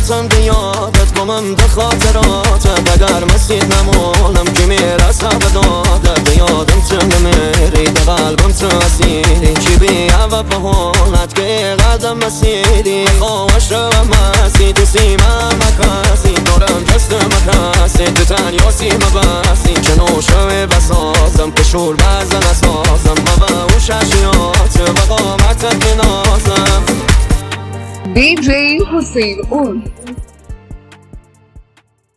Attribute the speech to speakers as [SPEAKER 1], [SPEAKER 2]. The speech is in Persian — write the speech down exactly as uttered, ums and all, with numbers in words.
[SPEAKER 1] خاطراتم ده یادت گمم ده خاطراتم اگر مسید نمونم که میرسه به دادت ده یادم تو نمیری ده قلبم تو اسیری چی بی عوض به حالت که قدم مسیری خواهش رو مسی تو سیمم مکسی دارم دست مکسی تو تنیا سیم بسی که نوشوی بسازم که شور بزن اسازم و اون ششیات و قامتت بنازم
[SPEAKER 2] دی جی حسین اون